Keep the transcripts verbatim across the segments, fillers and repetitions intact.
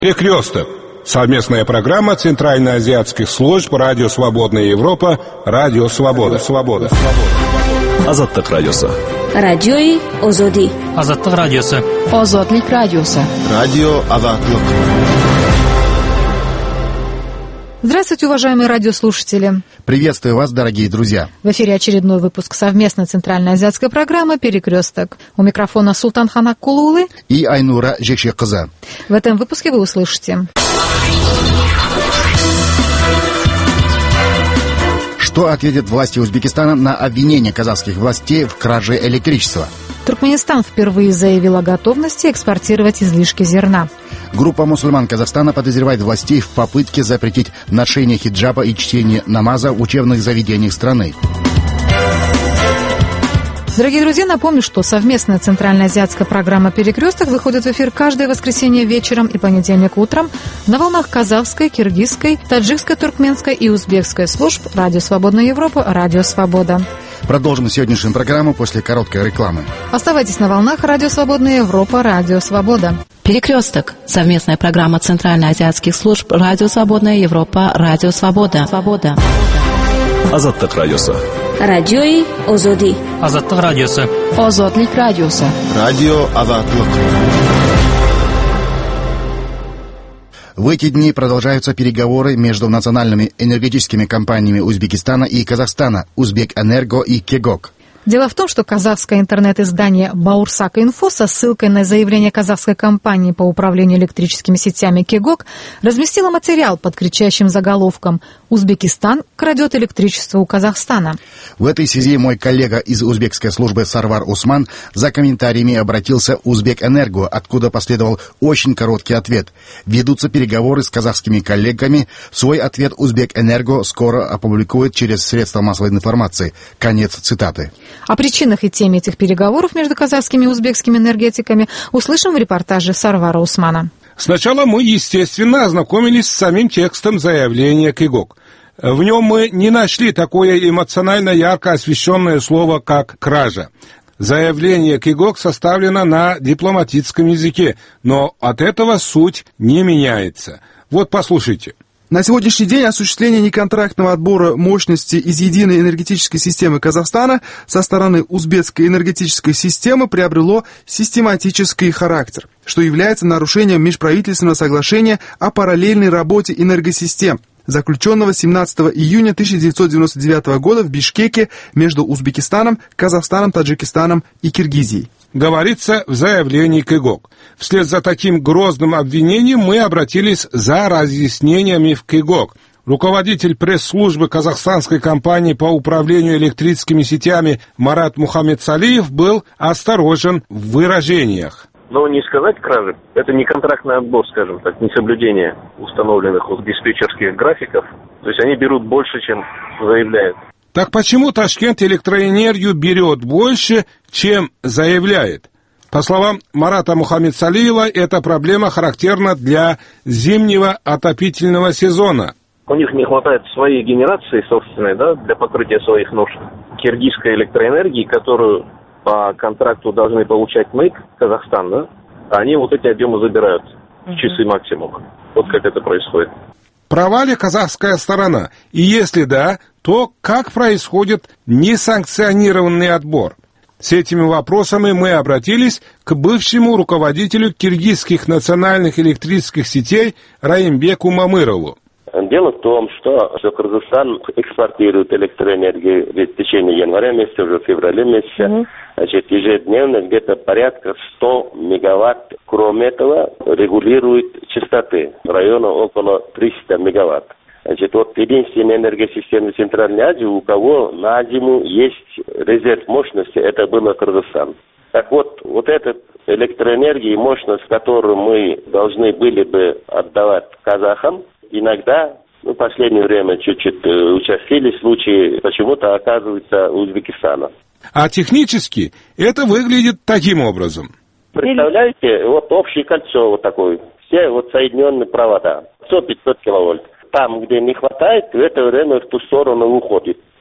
Перекресток. Совместная программа Центральноазиатских служб Радио Свободная Европа, Радио Свобода. Свобода. Азаттык радиосы. Радиои Озоди. Азаттык радиосы. Озодлик радиосы. Радио Азаттык. Здравствуйте, уважаемые радиослушатели. Приветствую вас, дорогие друзья. В эфире очередной выпуск совместной центральноазиатской программы «Перекресток». У микрофона Султанхан Аккулулы и Айнура Жекшекызы. В этом выпуске вы услышите: что ответят власти Узбекистана на обвинение казахских властей в краже электричества? Туркменистан впервые заявил о готовности экспортировать излишки зерна. Группа мусульман Казахстана подозревает властей в попытке запретить ношение хиджаба и чтение намаза в учебных заведениях страны. Дорогие друзья, напомню, что совместная центральноазиатская программа «Перекресток» выходит в эфир каждое воскресенье вечером и понедельник утром на волнах казахской, киргизской, таджикской, туркменской и узбекской служб Радио Свободная Европа, Радио Свобода. Продолжим сегодняшнюю программу после короткой рекламы. Оставайтесь на волнах Радио Свободная Европа, Радио Свобода. Перекресток. Совместная программа Центральноазиатских служб Радио Свободная Европа, Радио Свобода. Свобода. Азаттык радиосы. Радиои Озоди. Азаттык радиосы. Озодлик радиосы. Радио Азаттык. В эти дни продолжаются переговоры между национальными энергетическими компаниями Узбекистана и Казахстана «Узбекэнерго» и «Кегок». Дело в том, что казахское интернет-издание «Баурсак-Инфо» со ссылкой на заявление казахской компании по управлению электрическими сетями «Кегок» разместило материал под кричащим заголовком «Узбекистан крадет электричество у Казахстана». В этой связи мой коллега из узбекской службы Сарвар Усман за комментариями обратился в «Узбекэнерго», откуда последовал очень короткий ответ. Ведутся переговоры с казахскими коллегами. Свой ответ «Узбекэнерго» скоро опубликует через средства массовой информации. Конец цитаты. О причинах и теме этих переговоров между казахскими и узбекскими энергетиками услышим в репортаже Сарвара Усмана. Сначала мы, естественно, ознакомились с самим текстом заявления Кегок. В нем мы не нашли такое эмоционально ярко освещенное слово, как «кража». Заявление Кегок составлено на дипломатическом языке, но от этого суть не меняется. Вот послушайте. На сегодняшний день осуществление неконтрактного отбора мощности из единой энергетической системы Казахстана со стороны узбекской энергетической системы приобрело систематический характер, что является нарушением межправительственного соглашения о параллельной работе энергосистем, заключенного семнадцатого июня тысяча девятьсот девяносто девятого года в Бишкеке между Узбекистаном, Казахстаном, Таджикистаном и Киргизией. Говорится в заявлении Кегок. Вслед за таким грозным обвинением мы обратились за разъяснениями в Кегок. Руководитель пресс-службы казахстанской компании по управлению электрическими сетями Марат Мухаммедсалиев был осторожен в выражениях. Но не сказать кражи, это не контрактный отбор, скажем так, несоблюдение установленных диспетчерских графиков. То есть они берут больше, чем заявляют. Так почему Ташкент электроэнергию берет больше, чем заявляет? По словам Марата Мухаммедсалиева, эта проблема характерна для зимнего отопительного сезона. У них не хватает своей генерации собственной, да, для покрытия своих нужд. Киргизской электроэнергии, которую по контракту должны получать МЭК, Казахстан, да, они вот эти объемы забирают в часы максимума. Вот как это происходит. Права ли казахская сторона? И если да, то как происходит несанкционированный отбор? С этими вопросами мы обратились к бывшему руководителю киргизских национальных электрических сетей Раимбеку Мамырову. Дело в том, что, что Кыргызстан экспортирует электроэнергию в течение января месяца, уже в феврале месяца. Mm-hmm. Значит, ежедневно где-то порядка сто мегаватт. Кроме этого, регулирует частоты района около триста мегаватт. Значит, вот единственная энергосистема Центральной Азии, у кого на зиму есть резерв мощности, это было Кыргызстан. Так вот, вот эта электроэнергия, мощность, которую мы должны были бы отдавать казахам, иногда, ну, в последнее время чуть-чуть участились случаи, почему-то оказывается Узбекистана. А технически это выглядит таким образом. Представляете, вот общее кольцо вот такое, все вот соединенные провода, сто-пятьсот киловольт. Там, где не хватает, в это время в ту сторону уходит.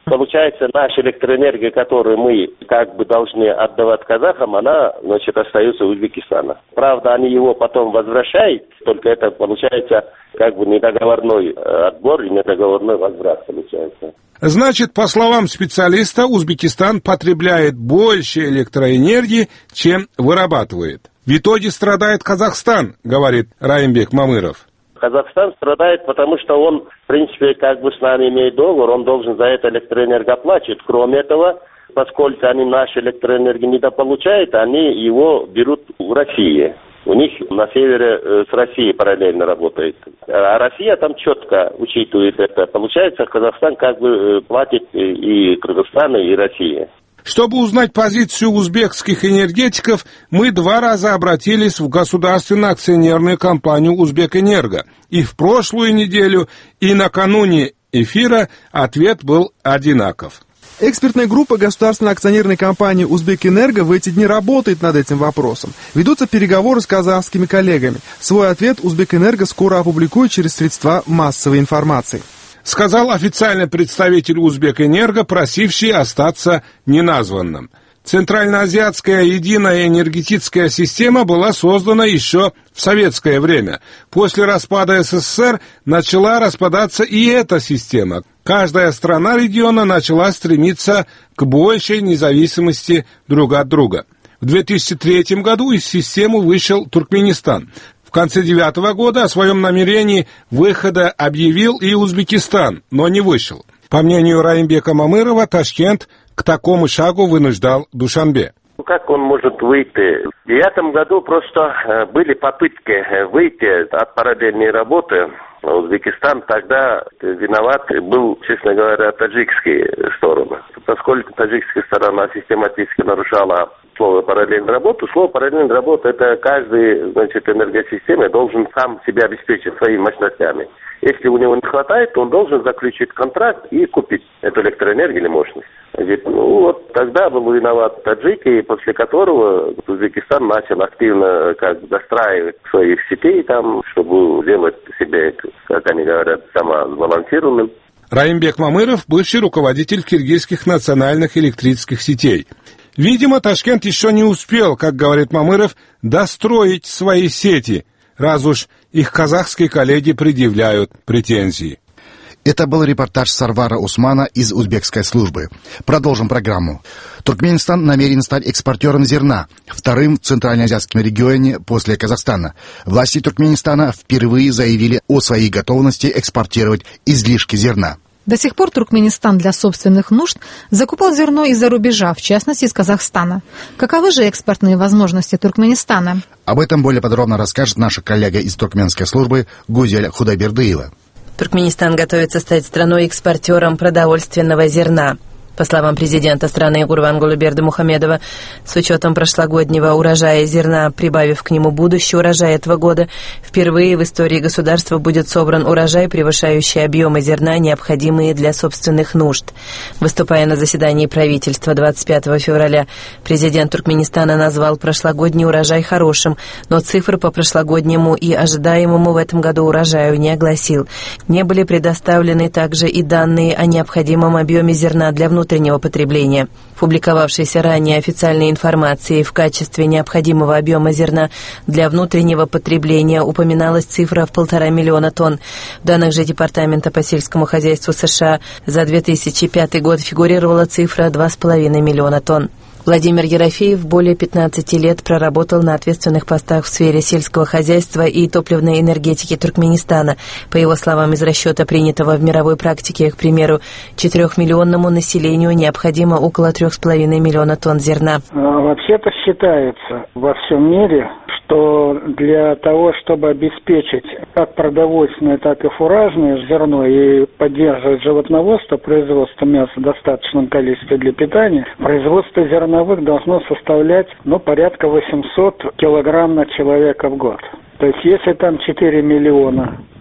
Получается, наша электроэнергия, которую мы как бы должны отдавать казахам, она, значит, остается у Узбекистана. Правда, они его потом возвращают, только это получается как бы недоговорной отбор и недоговорной возврат получается. Значит, по словам специалиста, Узбекистан потребляет больше электроэнергии, чем вырабатывает. В итоге страдает Казахстан, говорит Раимбек Мамыров. Казахстан страдает, потому что он, в принципе, как бы с нами имеет договор, он должен за это электроэнергию оплачивать. Кроме этого, поскольку они нашу электроэнергию недополучают, они его берут в России. У них на севере с Россией параллельно работает. А Россия там четко учитывает это. Получается, Казахстан как бы платит и Кыргызстану, и России. Чтобы узнать позицию узбекских энергетиков, мы два раза обратились в государственную акционерную компанию «Узбекэнерго». И в прошлую неделю, и накануне эфира ответ был одинаков. Экспертная группа государственной акционерной компании «Узбекэнерго» в эти дни работает над этим вопросом. Ведутся переговоры с казахскими коллегами. Свой ответ «Узбекэнерго» скоро опубликует через средства массовой информации. Сказал официальный представитель Узбекэнерго, просивший остаться неназванным. Центральноазиатская единая энергетическая система была создана еще в советское время. После распада СССР начала распадаться и эта система. Каждая страна региона начала стремиться к большей независимости друг от друга. В две тысячи третьем году из системы вышел Туркменистан. В конце девятого года о своем намерении выхода объявил и Узбекистан, но не вышел. По мнению Раимбека Мамырова, Ташкент к такому шагу вынуждал Душанбе. Как он может выйти? В девятом году просто были попытки выйти от параллельной работы. Узбекистан тогда виноват был, честно говоря, таджикские стороны. Поскольку таджикская сторона систематически нарушала слово параллельная работа, слово параллельная работа — это каждый, значит, энергосистеме должен сам себя обеспечить своими мощностями. Если у него не хватает, то он должен заключить контракт и купить эту электроэнергию или мощность. Значит, ну вот тогда был виноват таджики, после которого Узбекистан начал активно как достраивать своих сетей там, чтобы сделать себя, как они говорят, самосбалансированным. Раимбек Мамыров, бывший руководитель киргизских национальных электрических сетей. Видимо, Ташкент еще не успел, как говорит Мамыров, достроить свои сети, раз уж их казахские коллеги предъявляют претензии. Это был репортаж Сарвара Усмана из узбекской службы. Продолжим программу. Туркменистан намерен стать экспортером зерна, вторым в центральноазиатском регионе после Казахстана. Власти Туркменистана впервые заявили о своей готовности экспортировать излишки зерна. До сих пор Туркменистан для собственных нужд закупал зерно из-за рубежа, в частности из Казахстана. Каковы же экспортные возможности Туркменистана? Об этом более подробно расскажет наша коллега из туркменской службы Гузель Худайбердыева. Туркменистан готовится стать страной-экспортером продовольственного зерна. По словам президента страны Гурбангулы Бердымухамедова, с учетом прошлогоднего урожая зерна, прибавив к нему будущий урожай этого года, впервые в истории государства будет собран урожай, превышающий объемы зерна, необходимые для собственных нужд. Выступая на заседании правительства двадцать пятого февраля, президент Туркменистана назвал прошлогодний урожай хорошим, но цифры по прошлогоднему и ожидаемому в этом году урожаю не огласил. Не были предоставлены также и данные о необходимом объеме зерна для внутреннего внутреннего потребления. В публиковавшейся ранее официальной информации в качестве необходимого объема зерна для внутреннего потребления упоминалась цифра в полтора миллиона тонн. В данных же Департамента по сельскому хозяйству США за две тысячи пятый год фигурировала цифра два с половиной миллиона тонн. Владимир Ерофеев более пятнадцати лет проработал на ответственных постах в сфере сельского хозяйства и топливной энергетики Туркменистана. По его словам, из расчета, принятого в мировой практике, к примеру, четырехмиллионному населению необходимо около трех с половиной миллиона тонн зерна. Вообще-то считается во всем мире, что для того, чтобы обеспечить как продовольственное, так и фуражное зерно и поддерживать животноводство, производство мяса в достаточном количестве для питания, производство зерновых должно составлять, ну, порядка восемьсот килограмм на человека в год. То есть, если там четыре миллиона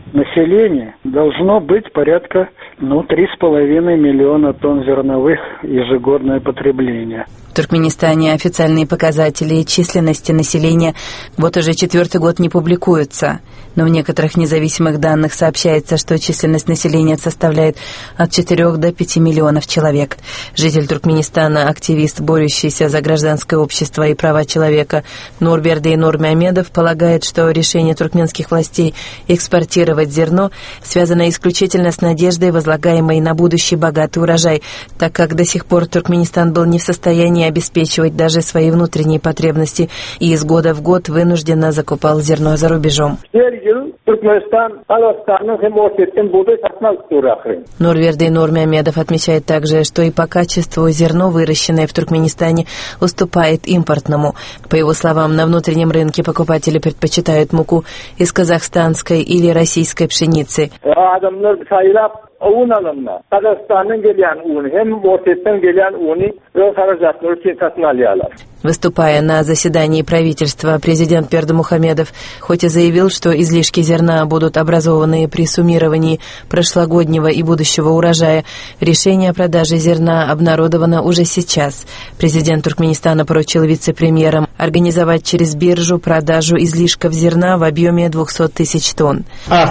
населения должно быть порядка, ну, три с половиной миллиона тонн зерновых ежегодное потребление. В Туркменистане официальные показатели численности населения вот уже четвертый год не публикуются, но в некоторых независимых данных сообщается, что численность населения составляет от четырёх до пяти миллионов человек. Житель Туркменистана, активист, борющийся за гражданское общество и права человека Нурберди Нурмамедов полагает, что решение туркменских властей экспортировать зерно связано исключительно с надеждой, возлагаемой на будущий богатый урожай, так как до сих пор Туркменистан был не в состоянии обеспечивать даже свои внутренние потребности и из года в год вынужденно закупал зерно за рубежом. Нурверди Нурмамедов отмечает также, что и по качеству зерно, выращенное в Туркменистане, уступает импортному. По его словам, на внутреннем рынке покупатели предпочитают муку из казахстанской или российской пшеницы. Выступая на заседании правительства, президент Бердымухамедов хоть и заявил, что излишки зерна будут образованы при суммировании прошлогоднего и будущего урожая, решение о продаже зерна обнародовано уже сейчас. Президент Туркменистана поручил вице-премьерам организовать через биржу продажу излишков зерна в объеме двести тысяч тонн.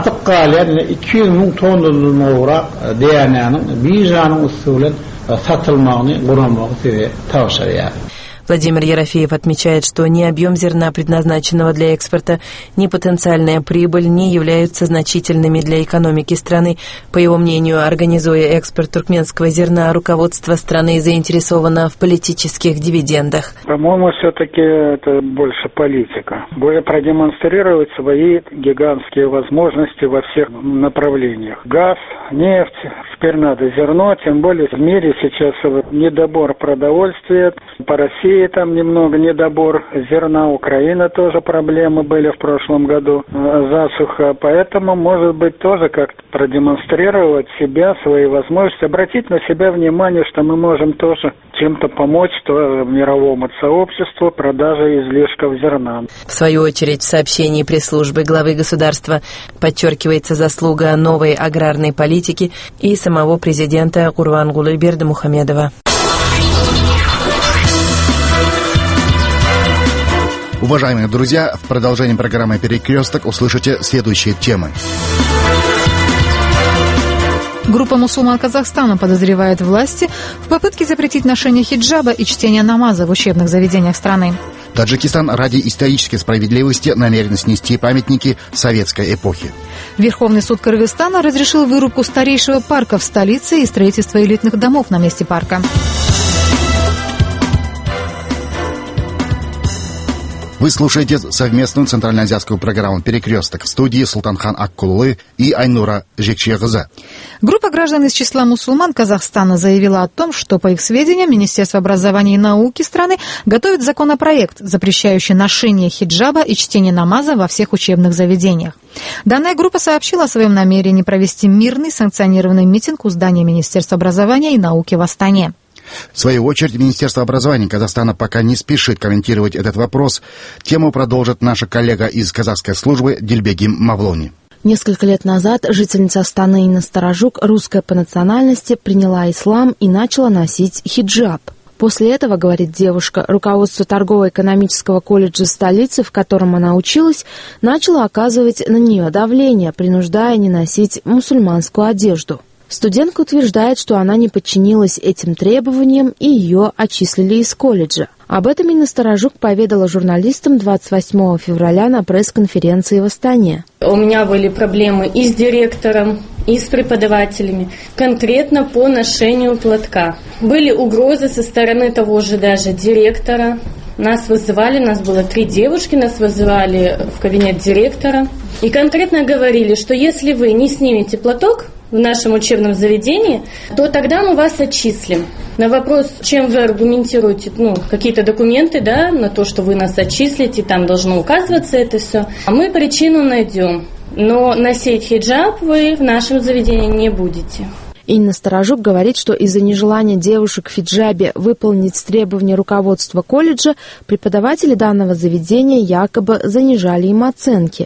Владимир Ерофеев отмечает, что ни объем зерна, предназначенного для экспорта, ни потенциальная прибыль не являются значительными для экономики страны. По его мнению, организуя экспорт туркменского зерна, руководство страны заинтересовано в политических дивидендах. По-моему, все-таки это больше политика. Более продемонстрировать свои гигантские возможности во всех направлениях. Газ, нефть, теперь надо зерно, тем более в мире сейчас недобор продовольствия. По России там немного недобор зерна, Украина тоже проблемы были в прошлом году, засуха, поэтому, может быть, тоже как-то продемонстрировать себя, свои возможности, обратить на себя внимание, что мы можем тоже чем-то помочь то мировому сообществу продаже излишков зерна. В свою очередь, в сообщении пресс-службы главы государства подчеркивается заслуга новой аграрной политики и самого президента Гурбангулы Бердымухамедова. Уважаемые друзья, в продолжении программы «Перекресток» услышите следующие темы. Группа мусульман Казахстана подозревает власти в попытке запретить ношение хиджаба и чтение намаза в учебных заведениях страны. Таджикистан ради исторической справедливости намерен снести памятники советской эпохи. Верховный суд Кыргызстана разрешил вырубку старейшего парка в столице и строительство элитных домов на месте парка. Вы слушаете совместную центральноазиатскую программу «Перекресток», в студии Султанхан Аккулы и Айнура Жекшиягыза. Группа граждан из числа мусульман Казахстана заявила о том, что, по их сведениям, Министерство образования и науки страны готовит законопроект, запрещающий ношение хиджаба и чтение намаза во всех учебных заведениях. Данная группа сообщила о своем намерении провести мирный санкционированный митинг у здания Министерства образования и науки в Астане. В свою очередь, Министерство образования Казахстана пока не спешит комментировать этот вопрос. Тему продолжит наша коллега из казахской службы Дильбегим Мавлони. Несколько лет назад жительница Астаны Инна Старожук, русская по национальности, приняла ислам и начала носить хиджаб. После этого, говорит девушка, руководство торгово-экономического колледжа столицы, в котором она училась, начало оказывать на нее давление, принуждая не носить мусульманскую одежду. Студентка утверждает, что она не подчинилась этим требованиям и ее отчислили из колледжа. Об этом Инна Старожук поведала журналистам двадцать восьмого февраля на пресс-конференции в Астане. У меня были проблемы и с директором, и с преподавателями, конкретно по ношению платка. Были угрозы со стороны того же даже директора. Нас вызывали, нас было три девушки, нас вызывали в кабинет директора. И конкретно говорили, что если вы не снимете платок в нашем учебном заведении, то тогда мы вас отчислим. На вопрос, чем вы аргументируете, ну, какие-то документы, да, на то, что вы нас отчислите, там должно указываться это все. А мы причину найдем. Но носить хиджаб вы в нашем заведении не будете. Инна Старожук говорит, что из-за нежелания девушек в хиджабе выполнить требования руководства колледжа, преподаватели данного заведения якобы занижали им оценки.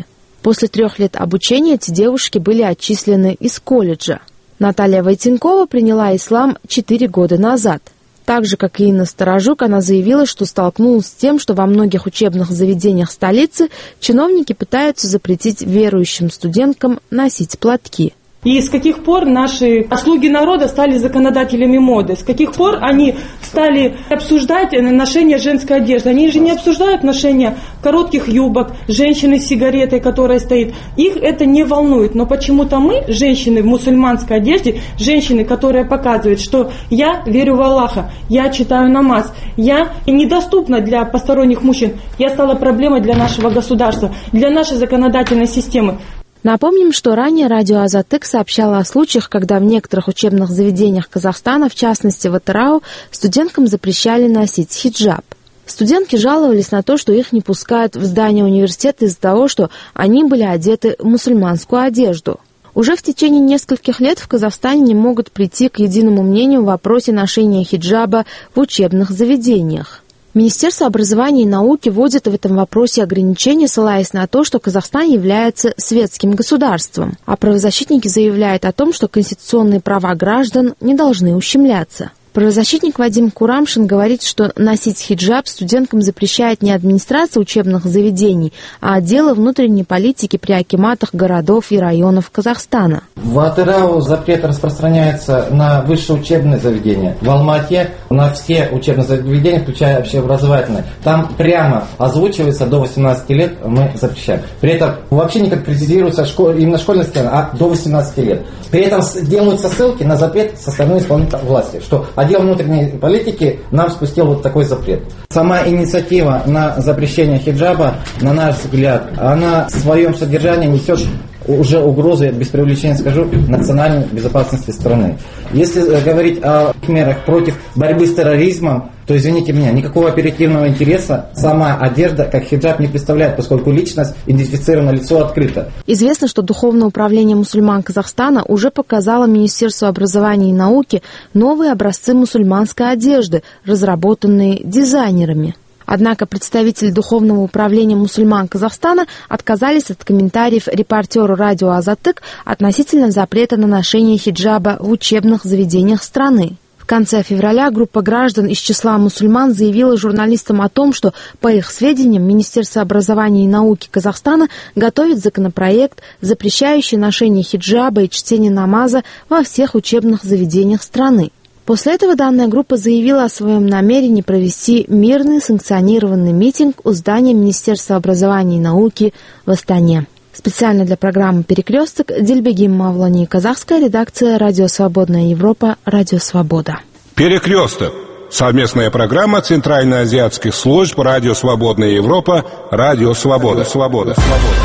После трех лет обучения эти девушки были отчислены из колледжа. Наталья Войтенкова приняла ислам четыре года назад. Так же, как и Инна Сторожук, она заявила, что столкнулась с тем, что во многих учебных заведениях столицы чиновники пытаются запретить верующим студенткам носить платки. И с каких пор наши слуги народа стали законодателями моды? С каких пор они стали обсуждать ношение женской одежды? Они же не обсуждают ношение коротких юбок, женщины с сигаретой, которая стоит. Их это не волнует. Но почему-то мы, женщины в мусульманской одежде, женщины, которые показывают, что я верю в Аллаха, я читаю намаз, я недоступна для посторонних мужчин, я стала проблемой для нашего государства, для нашей законодательной системы. Напомним, что ранее радио Азатык сообщало о случаях, когда в некоторых учебных заведениях Казахстана, в частности в Атырау, студенткам запрещали носить хиджаб. Студентки жаловались на то, что их не пускают в здание университета из-за того, что они были одеты в мусульманскую одежду. Уже в течение нескольких лет в Казахстане не могут прийти к единому мнению в вопросе ношения хиджаба в учебных заведениях. Министерство образования и науки вводит в этом вопросе ограничения, ссылаясь на то, что Казахстан является светским государством, а правозащитники заявляют о том, что конституционные права граждан не должны ущемляться. Правозащитник Вадим Курамшин говорит, что носить хиджаб студенткам запрещает не администрация учебных заведений, а отделы внутренней политики при акиматах городов и районов Казахстана. В Атырау запрет распространяется на высшие учебные заведения. В Алмате на все учебные заведения, включая общеобразовательные. Там прямо озвучивается до восемнадцати лет мы запрещаем. При этом вообще никак прецизируется школ, именно школьная сцена, а до восемнадцати лет. При этом делаются ссылки на запрет со стороны исполнительной власти, что отдел внутренней политики нам спустил вот такой запрет. Сама инициатива на запрещение хиджаба, на наш взгляд, она в своем содержании несет уже угрозы, без преувеличения скажу, национальной безопасности страны. Если говорить о мерах против борьбы с терроризмом, то, извините меня, никакого оперативного интереса сама одежда, как хиджаб, не представляет, поскольку личность идентифицирована, лицо открыто. Известно, что Духовное управление мусульман Казахстана уже показало Министерству образования и науки новые образцы мусульманской одежды, разработанные дизайнерами. Однако представители Духовного управления мусульман Казахстана отказались от комментариев репортеру радио Азатык относительно запрета на ношение хиджаба в учебных заведениях страны. В конце февраля группа граждан из числа мусульман заявила журналистам о том, что, по их сведениям, Министерство образования и науки Казахстана готовит законопроект, запрещающий ношение хиджаба и чтение намаза во всех учебных заведениях страны. После этого данная группа заявила о своем намерении провести мирный санкционированный митинг у здания Министерства образования и науки в Астане. Специально для программы «Перекресток» Дильбегим Мавлани, казахская редакция «Радио Свободная Европа», «Радио Свобода». «Перекресток» — совместная программа Центральноазиатских служб «Радио Свободная Европа», «Радио Свобода». Свобода.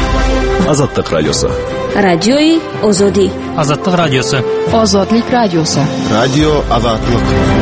Азаттык радиосы. Радиои Озоди. Азаттык радиосы. Озодлик радиосы. Радио Азаттык.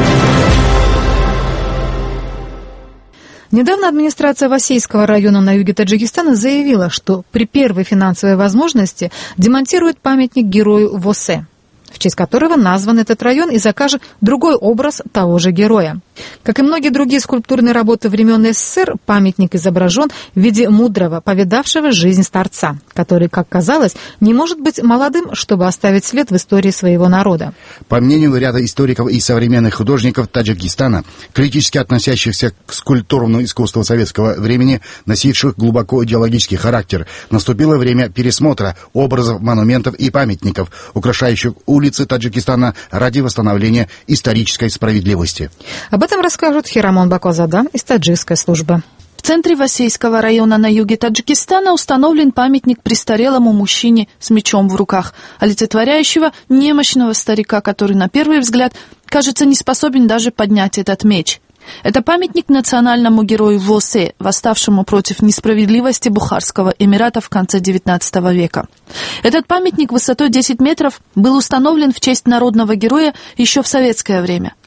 Недавно администрация Васейского района на юге Таджикистана заявила, что при первой финансовой возможности демонтирует памятник герою Восе, в честь которого назван этот район, и закажет другой образ того же героя. Как и многие другие скульптурные работы времен СССР, памятник изображен в виде мудрого, повидавшего жизнь старца, который, как казалось, не может быть молодым, чтобы оставить след в истории своего народа. По мнению ряда историков и современных художников Таджикистана, критически относящихся к скульптурному искусству советского времени, носивших глубоко идеологический характер, наступило время пересмотра образов, монументов и памятников, украшающих улицы Таджикистана ради восстановления исторической справедливости. Об этом расскажут Хирамон Бакозада из таджикской службы. В центре Васейского района на юге Таджикистана установлен памятник престарелому мужчине с мечом в руках, олицетворяющего немощного старика, который на первый взгляд кажется не способен даже поднять этот меч. Это памятник национальному герою Восе, восставшему против несправедливости Бухарского эмирата в конце девятнадцатого века. Этот памятник высотой десять метров был установлен в честь народного героя еще в советское время.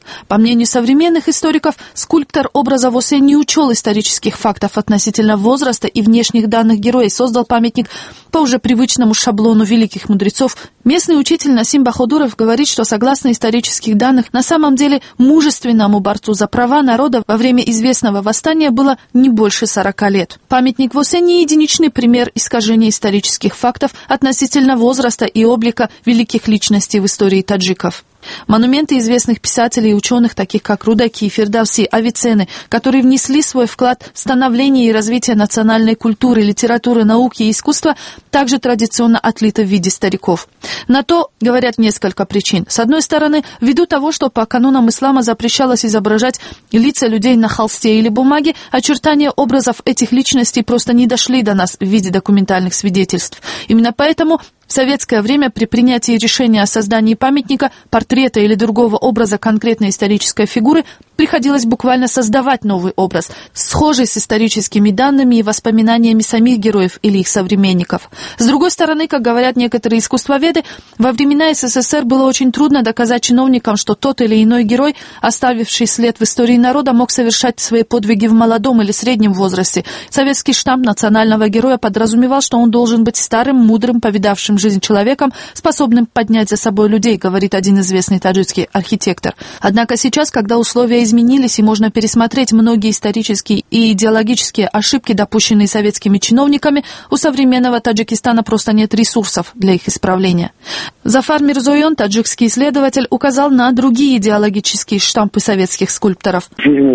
По мнению современных историков, скульптор образа Восе не учел исторических фактов относительно возраста и внешних данных героя и создал памятник по уже привычному шаблону великих мудрецов. Местный учитель Насим Баходуров говорит, что согласно исторических данных, на самом деле мужественному борцу за права народа во время известного восстания было не больше сорока лет. Памятник Восе не единичный пример искажения исторических фактов относительно возраста и облика великих личностей в истории таджиков. Монументы известных писателей и ученых, таких как Рудаки, Фирдавси, Авиценны, которые внесли свой вклад в становление и развитие национальной культуры, литературы, науки и искусства, также традиционно отлиты в виде стариков. На то говорят несколько причин. С одной стороны, ввиду того, что по канонам ислама запрещалось изображать лица людей на холсте или бумаге, очертания образов этих личностей просто не дошли до нас в виде документальных свидетельств. Именно поэтому в советское время при принятии решения о создании памятника, портрета или другого образа конкретной исторической фигуры приходилось буквально создавать новый образ, схожий с историческими данными и воспоминаниями самих героев или их современников. С другой стороны, как говорят некоторые искусствоведы, во времена СССР было очень трудно доказать чиновникам, что тот или иной герой, оставивший след в истории народа, мог совершать свои подвиги в молодом или среднем возрасте. Советский штамп национального героя подразумевал, что он должен быть старым, мудрым, повидавшим жизнь человеком, способным поднять за собой людей, говорит один известный таджикский архитектор. Однако сейчас, когда условия изменились и можно пересмотреть многие исторические и идеологические ошибки, допущенные советскими чиновниками, у современного Таджикистана просто нет ресурсов для их исправления. Зафар Мирзоян, таджикский исследователь, указал на другие идеологические штампы советских скульпторов.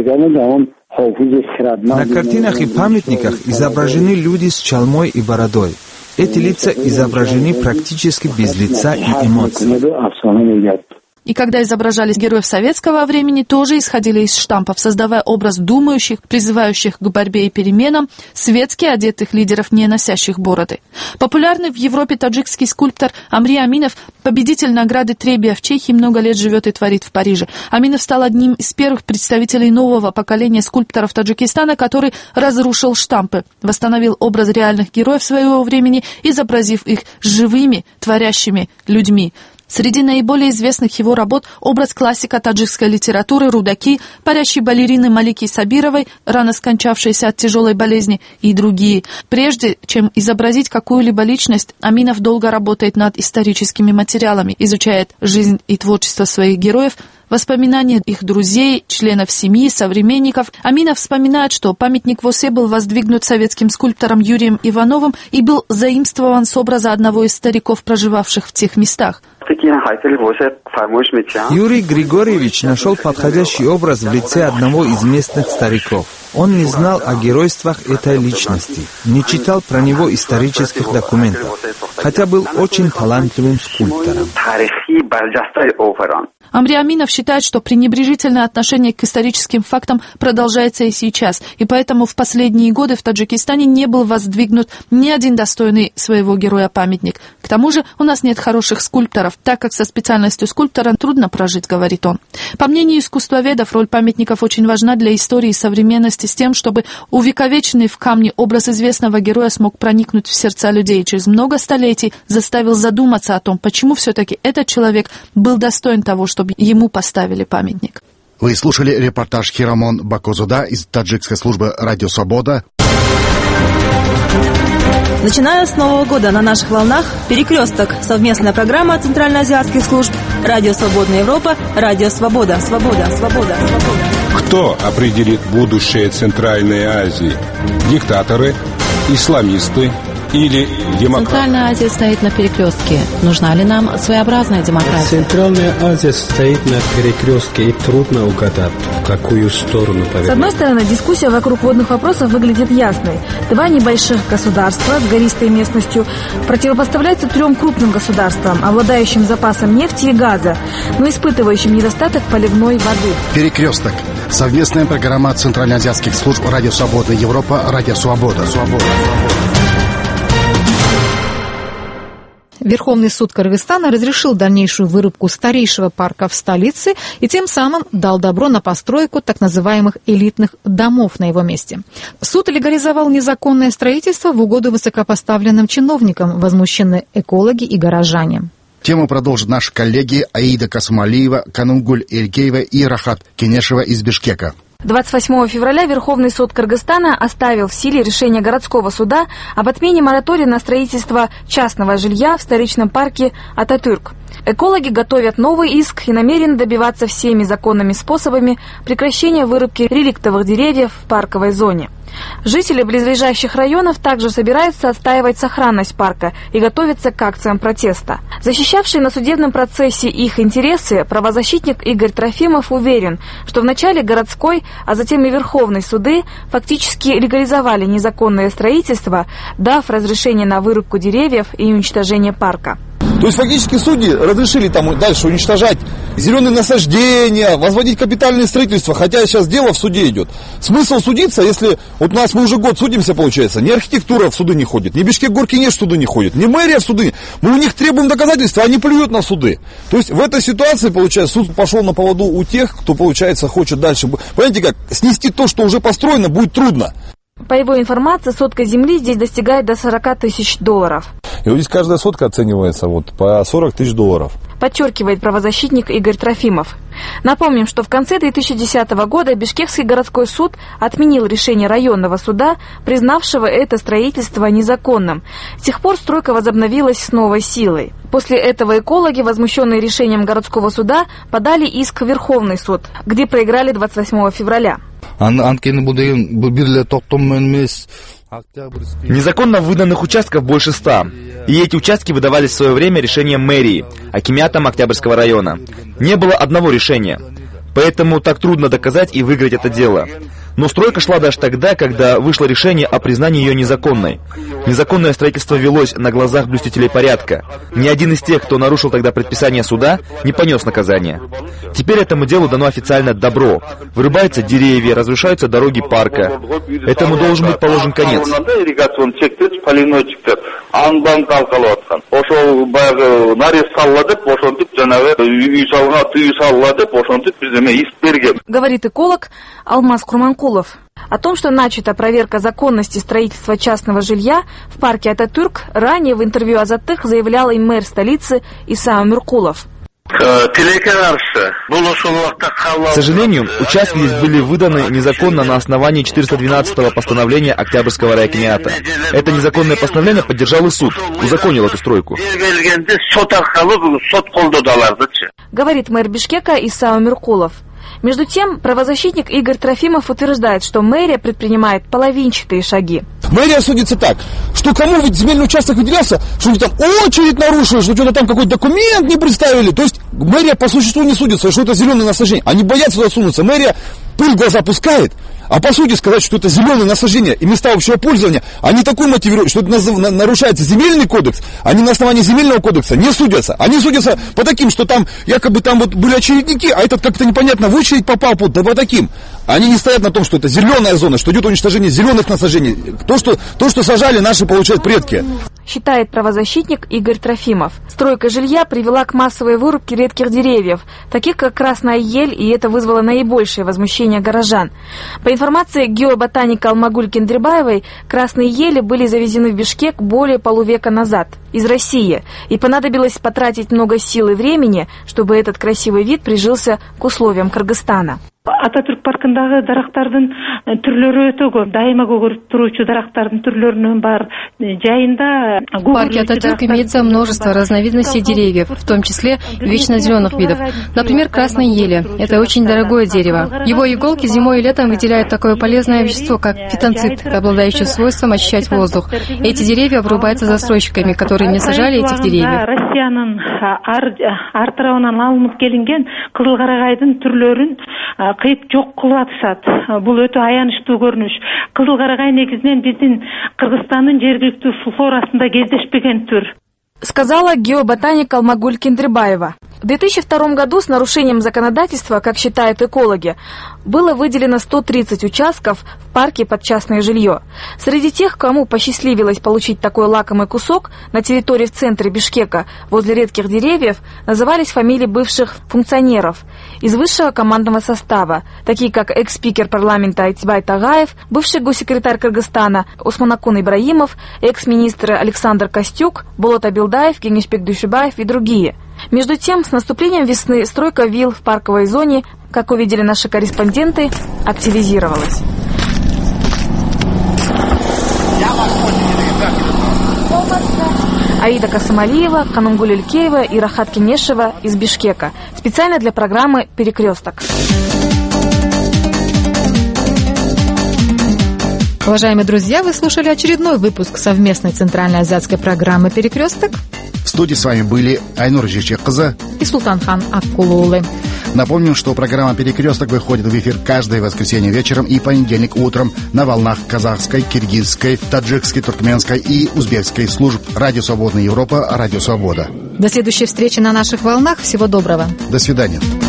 На картинах и памятниках изображены люди с чалмой и бородой. Эти лица изображены практически без лица и эмоций. И когда изображались героев советского времени, тоже исходили из штампов, создавая образ думающих, призывающих к борьбе и переменам, светски одетых лидеров, не носящих бороды. Популярный в Европе таджикский скульптор Амри Аминов, победитель награды Требия в Чехии, много лет живет и творит в Париже. Аминов стал одним из первых представителей нового поколения скульпторов Таджикистана, который разрушил штампы, восстановил образ реальных героев своего времени, изобразив их живыми, творящими людьми. Среди наиболее известных его работ образ классика таджикской литературы Рудаки, парящей балерины Малики Сабировой, рано скончавшейся от тяжелой болезни, и другие. Прежде чем изобразить какую-либо личность, Аминов долго работает над историческими материалами, изучает жизнь и творчество своих героев, воспоминания их друзей, членов семьи, современников. Аминов вспоминает, что памятник Восе был воздвигнут советским скульптором Юрием Ивановым и был заимствован с образа одного из стариков, проживавших в тех местах. Юрий Григорьевич нашел подходящий образ в лице одного из местных стариков. Он не знал о геройствах этой личности, не читал про него исторических документов, хотя был очень талантливым скульптором. Амри Аминов считает, что пренебрежительное отношение к историческим фактам продолжается и сейчас, и поэтому в последние годы в Таджикистане не был воздвигнут ни один достойный своего героя памятник. К тому же у нас нет хороших скульпторов, так как со специальностью скульптора трудно прожить, говорит он. По мнению искусствоведов, роль памятников очень важна для истории и современности с тем, чтобы увековеченный в камне образ известного героя смог проникнуть в сердца людей и через много столетий заставил задуматься о том, почему все-таки этот человек был достоин того, чтобы ему поставили памятник. Вы слушали репортаж Хирамон Бакозуда из таджикской службы «Радио Свобода». Начиная с Нового года на наших волнах «Перекресток» — совместная программа центральноазиатских служб «Радио Свободная Европа», «Радио Свобода». Свобода, свобода, свобода. Кто определит будущее Центральной Азии? Диктаторы, исламисты или демократы? Центральная Азия стоит на перекрестке. Нужна ли нам своеобразная демократия? Центральная Азия стоит на перекрестке, и трудно угадать, в какую сторону повернуть. С одной стороны, дискуссия вокруг водных вопросов выглядит ясной. Два небольших государства с гористой местностью противопоставляются трем крупным государствам, обладающим запасом нефти и газа, но испытывающим недостаток поливной воды. Перекресток. Совместная программа центральноазиатских служб «Радио Свободная Европа», «Радио Свобода». Свобода. Верховный суд Кыргызстана разрешил дальнейшую вырубку старейшего парка в столице и тем самым дал добро на постройку так называемых элитных домов на его месте. Суд легализовал незаконное строительство в угоду высокопоставленным чиновникам, возмущены экологи и горожане. Тему продолжат наши коллеги Аида Касмалиева, Канумгуль Элькеева и Рахат Кенешева из Бишкека. двадцать восьмого февраля Верховный суд Кыргызстана оставил в силе решение городского суда об отмене моратория на строительство частного жилья в столичном парке Ататюрк. Экологи готовят новый иск и намерены добиваться всеми законными способами прекращения вырубки реликтовых деревьев в парковой зоне. Жители близлежащих районов также собираются отстаивать сохранность парка и готовятся к акциям протеста. Защищавший на судебном процессе их интересы правозащитник Игорь Трофимов уверен, что вначале городской, а затем и Верховный суды фактически легализовали незаконное строительство, дав разрешение на вырубку деревьев и уничтожение парка. То есть фактически судьи разрешили там дальше уничтожать зеленые насаждения, возводить капитальные строительства, хотя сейчас дело в суде идет. Смысл судиться, если вот у нас мы уже год судимся, получается, ни архитектура в суды не ходит, ни Бишкек-Горкинеш в суды не ходит, ни мэрия в суды. Мы у них требуем доказательства, они плюют на суды. То есть в этой ситуации, получается, суд пошел на поводу у тех, кто, получается, хочет дальше. Понимаете как, снести то, что уже построено, будет трудно. По его информации, сотка земли здесь достигает до сорока тысяч долларов. И вот здесь каждая сотка оценивается вот по сорок тысяч долларов. Подчеркивает правозащитник Игорь Трофимов. Напомним, что в конце две тысячи десятого года Бишкекский городской суд отменил решение районного суда, признавшего это строительство незаконным. С тех пор стройка возобновилась с новой силой. После этого экологи, возмущенные решением городского суда, подали иск в Верховный суд, где проиграли двадцать восьмого февраля. Незаконно выданных участков больше ста. И эти участки выдавались в свое время решением мэрии, акимятом Октябрьского района. Не было одного решения. Поэтому так трудно доказать и выиграть это дело. Но стройка шла даже тогда, когда вышло решение о признании ее незаконной. Незаконное строительство велось на глазах блюстителей порядка. Ни один из тех, кто нарушил тогда предписание суда, не понес наказания. Теперь этому делу дано официально добро. Вырубаются деревья, разрушаются дороги парка. Этому должен быть положен конец. Говорит эколог Алмаз Курманкулов. О том, что начата проверка законности строительства частного жилья в парке Ататюрк, ранее в интервью Азаттык заявлял и мэр столицы Иса Миркулов. К сожалению, участки здесь были выданы незаконно на основании четыреста двенадцатого постановления Октябрьского райкомиата. Это незаконное постановление поддержал и суд, узаконил эту стройку. Говорит мэр Бишкека Иса Миркулов. Между тем, правозащитник Игорь Трофимов утверждает, что мэрия предпринимает половинчатые шаги. Мэрия судится так, что кому ведь земельный участок выделялся, что они там очередь нарушили, что что-то там какой-то документ не представили. То есть мэрия по существу не судится, что это зеленое насаждение. Они боятся туда сунуться. Мэрия пыль в глаза пускает. А по сути сказать, что это зеленое насаждение и места общего пользования, они такую мотивируют, что это нарушается земельный кодекс, они на основании земельного кодекса не судятся. Они судятся по таким, что там якобы там вот были очередники, а этот как-то непонятно в очередь попал, да по таким. Они не стоят на том, что это зеленая зона, что идет уничтожение зеленых насаждений. То, что, то, что сажали наши, получают предки. Считает правозащитник Игорь Трофимов. Стройка жилья привела к массовой вырубке редких деревьев, таких как красная ель, и это вызвало наибольшее возмущение горожан. По информации геоботаника Алмагуль Кендрибаевой, красные ели были завезены в Бишкек более полувека назад, из России, и понадобилось потратить много сил и времени, чтобы этот красивый вид прижился к условиям Кыргызстана. Ататюрк паркындагы дарактардын түрлөрү өтө көп. Дайыма көгөрүп туруучу дарактардын түрлөрүнүн бар жайында. В парке Ататюрк имеется множество разновидностей деревьев, в том числе вечно зеленых видов. Например, красной ели. Это очень дорогое дерево. Его иголки зимой и летом выделяют такое полезное вещество, как фитонцид, обладающее свойством очищать воздух. Эти деревья обрубаются застройщиками, которые не сажали этих деревьев. Россиянын ар тарабынан алынып келинген кызыл карагайдын түрлөрүн кыйып жок кылып атышат. Бул өтө аянычтуу көрүнүш. Кызыл карагай негизинен биздин Кыргызстандын жергиликтүү флорасында кездешпеген түр. Сказала геоботаник Алмагуль Кендрибаева. В две тысячи втором году с нарушением законодательства, как считают экологи, было выделено сто тридцать участков в парке под частное жилье. Среди тех, кому посчастливилось получить такой лакомый кусок, на территории в центре Бишкека, возле редких деревьев, назывались фамилии бывших функционеров из высшего командного состава, такие как экс-спикер парламента Айтибай Тагаев, бывший госсекретарь Кыргызстана Усманакун Ибраимов, экс-министры Александр Костюк, Болот Абилдаев, Кеңешбек Душибаев и другие. Между тем, с наступлением весны стройка вилл в парковой зоне, как увидели наши корреспонденты, активизировалась. Аида Касымалиева, Канунгуль Илькеева и Рахат Кенешева из Бишкека. Специально для программы «Перекресток». Уважаемые друзья, вы слушали очередной выпуск совместной центральноазиатской программы «Перекресток». В студии с вами были Айнур Жичеккызы и Султанхан Аккулулы. Напомним, что программа «Перекресток» выходит в эфир каждое воскресенье вечером и понедельник утром на волнах казахской, киргизской, таджикской, туркменской и узбекской служб «Радио Свободная Европа», «Радио Свобода». До следующей встречи на наших волнах. Всего доброго. До свидания.